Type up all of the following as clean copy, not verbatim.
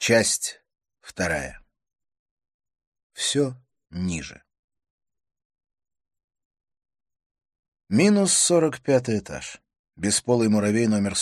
Часть вторая. Все ниже. Минус 45 этаж. Бесполый муравей номер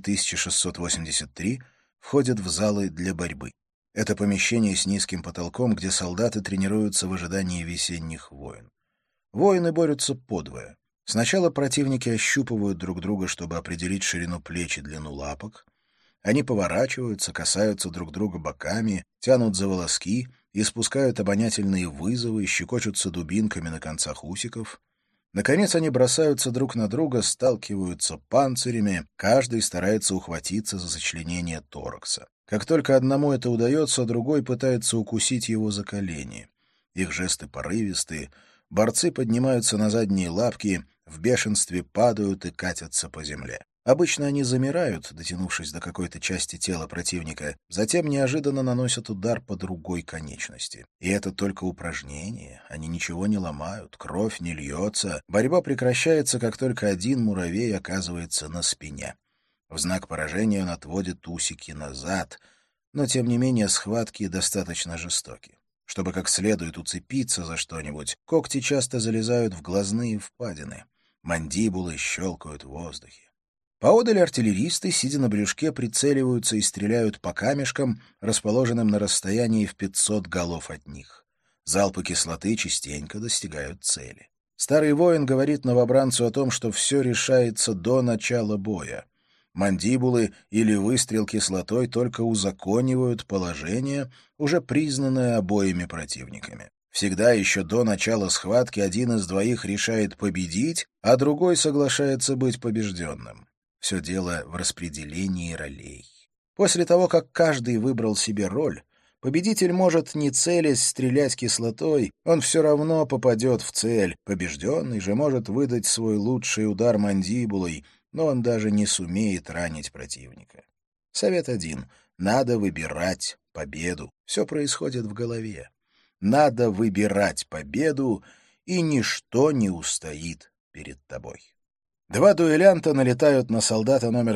103683 входит в залы для борьбы. Это помещение с низким потолком, где солдаты тренируются в ожидании весенних войн. Воины борются подвое. Сначала противники ощупывают друг друга, чтобы определить ширину плеч и длину лапок. Они поворачиваются, касаются друг друга боками, тянут за волоски, испускают обонятельные вызовы, щекочутся дубинками на концах усиков. Наконец они бросаются друг на друга, сталкиваются панцирями, каждый старается ухватиться за сочленение торакса. Как только одному это удается, другой пытается укусить его за колени. Их жесты порывистые, борцы поднимаются на задние лапки, в бешенстве падают и катятся по земле. Обычно они замирают, дотянувшись до какой-то части тела противника, затем неожиданно наносят удар по другой конечности. И это только упражнение, они ничего не ломают, кровь не льется, борьба прекращается, как только один муравей оказывается на спине. В знак поражения он отводит усики назад, но, тем не менее, схватки достаточно жестоки. Чтобы как следует уцепиться за что-нибудь, когти часто залезают в глазные впадины, мандибулы щелкают в воздухе. Поодаль артиллеристы, сидя на брюшке, прицеливаются и стреляют по камешкам, расположенным на расстоянии в 500 голов от них. Залпы кислоты частенько достигают цели. Старый воин говорит новобранцу о том, что все решается до начала боя. Мандибулы или выстрел кислотой только узаконивают положение, уже признанное обоими противниками. Всегда еще до начала схватки один из двоих решает победить, а другой соглашается быть побежденным. Все дело в распределении ролей. После того, как каждый выбрал себе роль, победитель может, не целясь, стрелять кислотой, он все равно попадет в цель. Побежденный же может выдать свой лучший удар мандибулой, но он даже не сумеет ранить противника. Совет 1. Надо выбирать победу. Все происходит в голове. Надо выбирать победу, и ничто не устоит перед тобой. Два дуэлянта налетают на солдата номер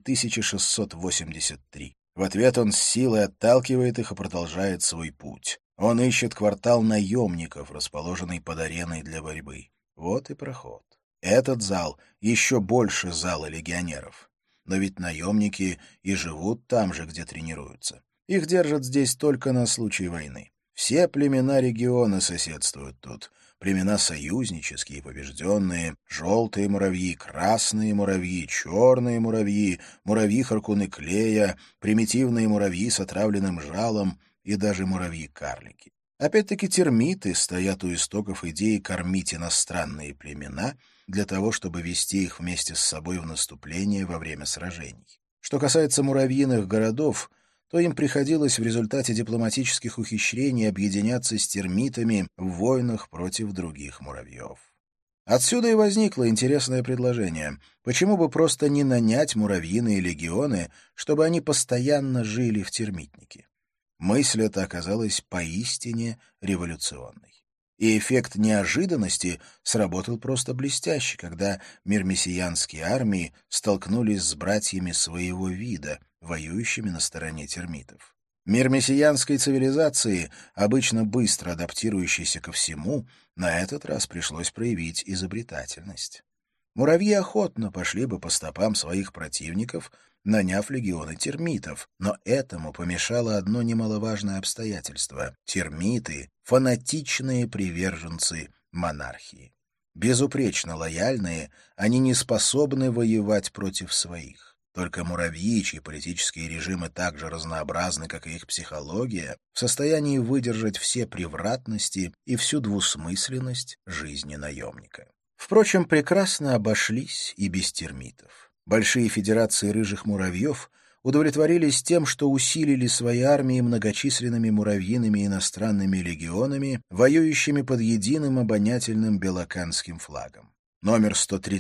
103683. В ответ он с силой отталкивает их и продолжает свой путь. Он ищет квартал наемников, расположенный под ареной для борьбы. Вот и проход. Этот зал еще больше зала легионеров. Но ведь наемники и живут там же, где тренируются. Их держат здесь только на случай войны. Все племена региона соседствуют тут. Племена союзнические, побежденные, желтые муравьи, красные муравьи, черные муравьи, муравьи-харкуны клея, примитивные муравьи с отравленным жалом и даже муравьи-карлики. Опять-таки термиты стоят у истоков идеи кормить иностранные племена для того, чтобы вести их вместе с собой в наступление во время сражений. Что касается муравьиных городов, то им приходилось в результате дипломатических ухищрений объединяться с термитами в войнах против других муравьев. Отсюда и возникло интересное предложение. Почему бы просто не нанять муравьиные легионы, чтобы они постоянно жили в термитнике? Мысль эта оказалась поистине революционной. И эффект неожиданности сработал просто блестяще, когда мирмесиянские армии столкнулись с братьями своего вида, воюющими на стороне термитов. Мирмесиянской цивилизации, обычно быстро адаптирующейся ко всему, на этот раз пришлось проявить изобретательность. Муравьи охотно пошли бы по стопам своих противников, наняв легионы термитов, но этому помешало одно немаловажное обстоятельство. Термиты — фанатичные приверженцы монархии. Безупречно лояльные, они не способны воевать против своих. Только муравьи, чьи политические режимы так же разнообразны, как и их психология, в состоянии выдержать все превратности и всю двусмысленность жизни наемника. Впрочем, прекрасно обошлись и без термитов. Большие федерации рыжих муравьев удовлетворились тем, что усилили свои армии многочисленными муравьиными иностранными легионами, воюющими под единым обонятельным белоканским флагом. Номер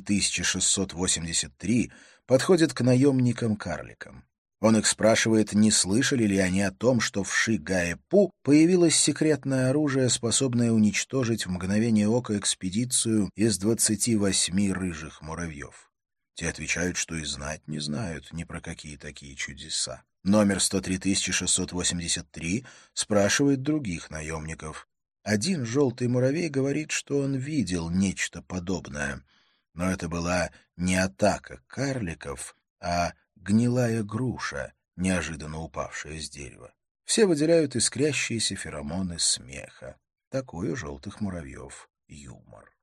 103683 подходит к наемникам-карликам. Он их спрашивает, не слышали ли они о том, что в Ши-Гаэ-Пу появилось секретное оружие, способное уничтожить в мгновение ока экспедицию из 28 рыжих муравьев. Те отвечают, что и знать не знают ни про какие такие чудеса. Номер 103683 спрашивает других наемников. Один желтый муравей говорит, что он видел нечто подобное. Но это была не атака карликов, а гнилая груша, неожиданно упавшая с дерева. Все выделяют искрящиеся феромоны смеха. Такой у желтых муравьев юмор.